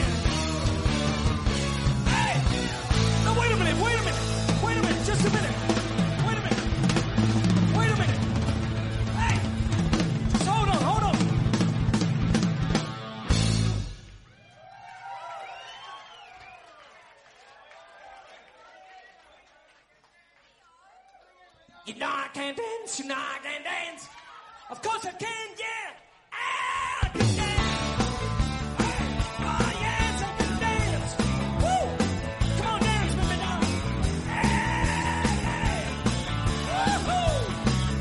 You know I can dance, you know I can dance. Of course I can, yeah. Ah, I can dance. Oh, yes, I can dance. Woo! Come on, dance with me now. Hey, hey. Woo-hoo!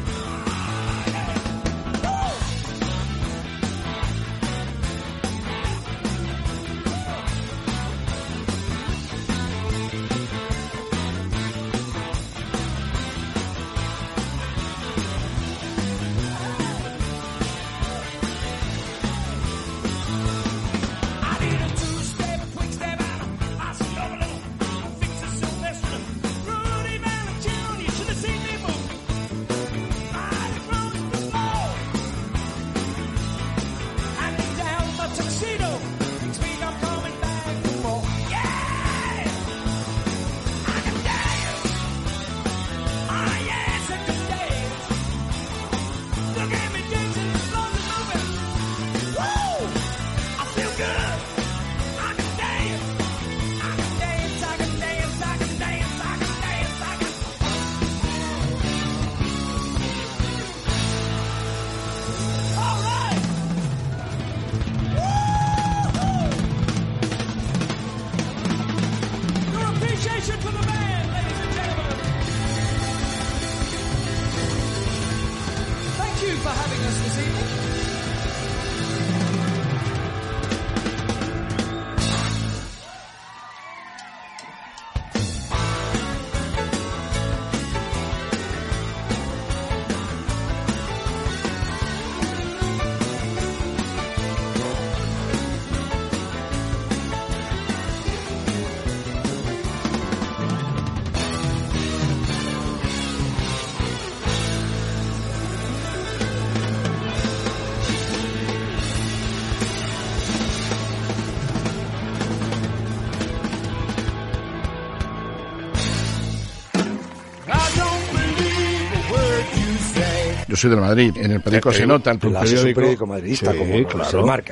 Yo soy del Madrid. En el periódico se nota, el periódico madridista, sí, como claro. Se marca.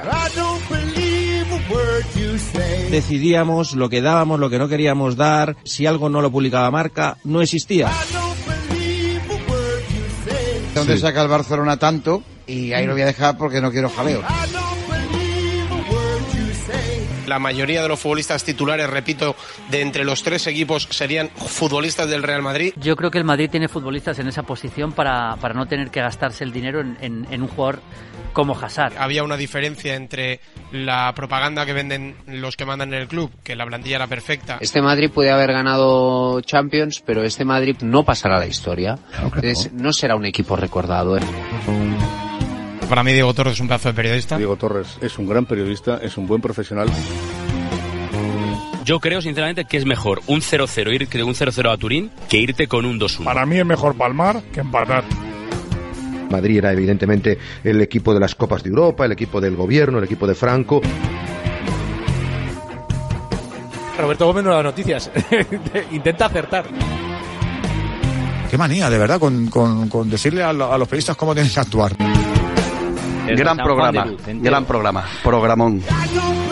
Decidíamos lo que dábamos, lo que no queríamos dar. Si algo no lo publicaba Marca, no existía. ¿Dónde saca el Barcelona tanto? Y ahí lo voy a dejar porque no quiero jaleo. La mayoría de los futbolistas titulares, repito, de entre los 3 equipos serían futbolistas del Real Madrid. Yo creo que el Madrid tiene futbolistas en esa posición para no tener que gastarse el dinero en un jugador como Hazard. Había una diferencia entre la propaganda que venden los que mandan en el club, que la plantilla era perfecta. Este Madrid puede haber ganado Champions, pero este Madrid no pasará a la historia. Entonces, no será un equipo recordado. Para mí Diego Torres es un pedazo de periodista. Diego Torres es un gran periodista, es un buen profesional. Yo creo, sinceramente, que es mejor un 0-0, ir de un 0-0 a Turín, que irte con un 2-1. Para mí es mejor palmar que empatar. Madrid era evidentemente el equipo de las Copas de Europa, el equipo del gobierno, el equipo de Franco. Roberto Gómez no da noticias. Intenta acertar. Qué manía, de verdad, con decirle a los periodistas cómo tienen que actuar. Gran programa, programón.